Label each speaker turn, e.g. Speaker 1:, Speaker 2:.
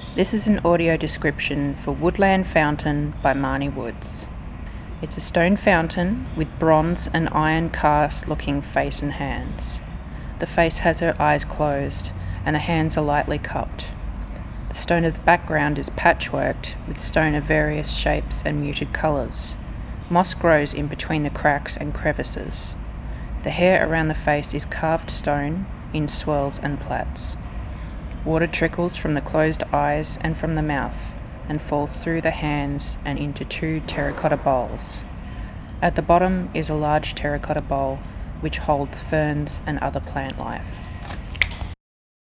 Speaker 1: This is an audio description for Woodland Fountain by Marnie Woods. It's a stone fountain with bronze and iron cast looking face and hands. The face has her eyes closed and the hands are lightly cupped. The stone of the background is patchworked with stone of various shapes and muted colours. Moss grows in between the cracks and crevices. The hair around the face is carved stone in swirls and plaits. Water trickles from the closed eyes and from the mouth and falls through the hands and into two terracotta bowls. At the bottom is a large terracotta bowl which holds ferns and other plant life.